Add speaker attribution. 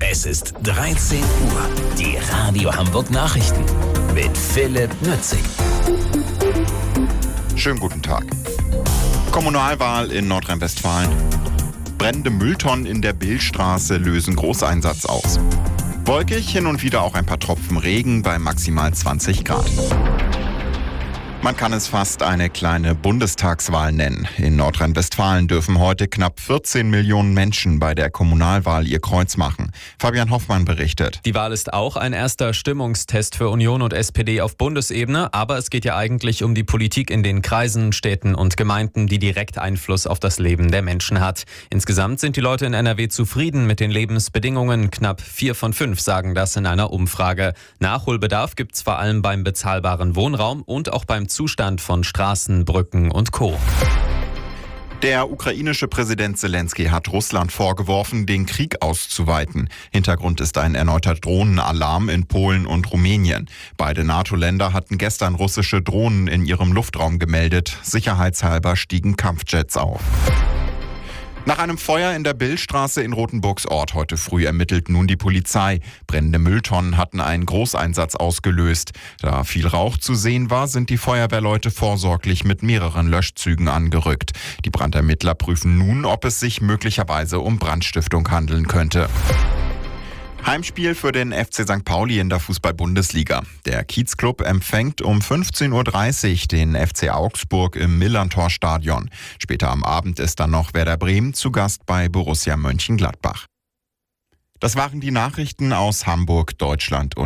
Speaker 1: Es ist 13 Uhr. Die Radio Hamburg Nachrichten mit Philipp Nützig.
Speaker 2: Schönen guten Tag. Kommunalwahl in Nordrhein-Westfalen. Brennende Mülltonnen in der Billstraße lösen Großeinsatz aus. Wolkig, hin und wieder auch ein paar Tropfen Regen bei maximal 20 Grad. Man kann es fast eine kleine Bundestagswahl nennen. In Nordrhein-Westfalen dürfen heute knapp 14 Millionen Menschen bei der Kommunalwahl ihr Kreuz machen. Fabian Hoffmann berichtet.
Speaker 3: Die Wahl ist auch ein erster Stimmungstest für Union und SPD auf Bundesebene, aber es geht ja eigentlich um die Politik in den Kreisen, Städten und Gemeinden, die direkt Einfluss auf das Leben der Menschen hat. Insgesamt sind die Leute in NRW zufrieden mit den Lebensbedingungen. Knapp 4 von 5 sagen das in einer Umfrage. Nachholbedarf gibt's vor allem beim bezahlbaren Wohnraum und auch beim Zustand von Straßen, Brücken und Co.
Speaker 2: Der ukrainische Präsident Zelensky hat Russland vorgeworfen, den Krieg auszuweiten. Hintergrund ist ein erneuter Drohnenalarm in Polen und Rumänien. Beide NATO-Länder hatten gestern russische Drohnen in ihrem Luftraum gemeldet. Sicherheitshalber stiegen Kampfjets auf. Nach einem Feuer in der Billstraße in Rothenburgsort heute früh ermittelt nun die Polizei. Brennende Mülltonnen hatten einen Großeinsatz ausgelöst. Da viel Rauch zu sehen war, sind die Feuerwehrleute vorsorglich mit mehreren Löschzügen angerückt. Die Brandermittler prüfen nun, ob es sich möglicherweise um Brandstiftung handeln könnte. Heimspiel für den FC St. Pauli in der Fußball-Bundesliga. Der Kiezclub empfängt um 15.30 Uhr den FC Augsburg im Millerntor-Stadion. Später am Abend ist dann noch Werder Bremen zu Gast bei Borussia Mönchengladbach. Das waren die Nachrichten aus Hamburg, Deutschland und